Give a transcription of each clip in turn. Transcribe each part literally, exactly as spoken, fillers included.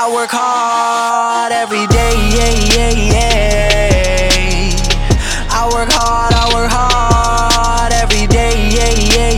I work hard every day, yeah, yeah, yeah. I work hard, I work hard every day, yeah, yeah,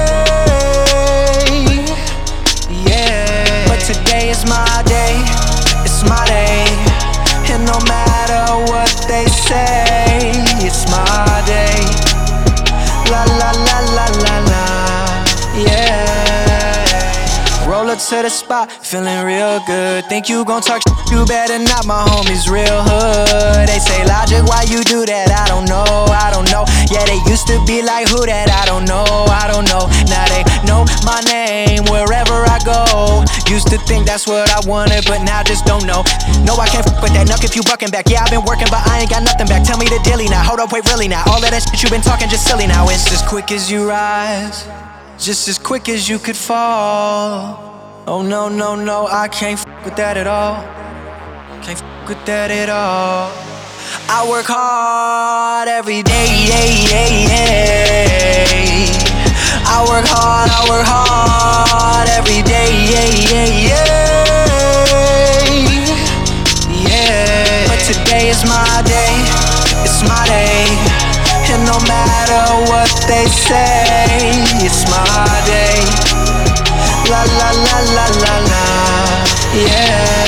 yeah. Yeah. But today is my day, it's my day. And no matter what they say, it's my day. La la la la la la, yeah. Roll up to the spot, feeling real good. Think you gon' talk shit, you better not, my homies real hood. They say, Logic, why you do that? I don't know, I don't know. Yeah, they used to be like, who that? I don't know, I don't know. Now they know my name wherever I go. Used to think that's what I wanted, but now just don't know. No, I can't f with that nuck if you bucking back. Yeah, I've been working, but I ain't got nothing back. Tell me the dilly now, hold up, wait, really now. All of that shit you been talking just silly now. It's as quick as you rise, just as quick as you could fall. Oh no, no, no, I can't f with that at all. Can't f with that at all. I work hard every day, yeah, yeah, yeah. I work hard, I work hard every day, yeah, yeah, yeah. Yeah. But today is my day, it's my day. And no matter what they say, it's my day. La la la la la la, yeah.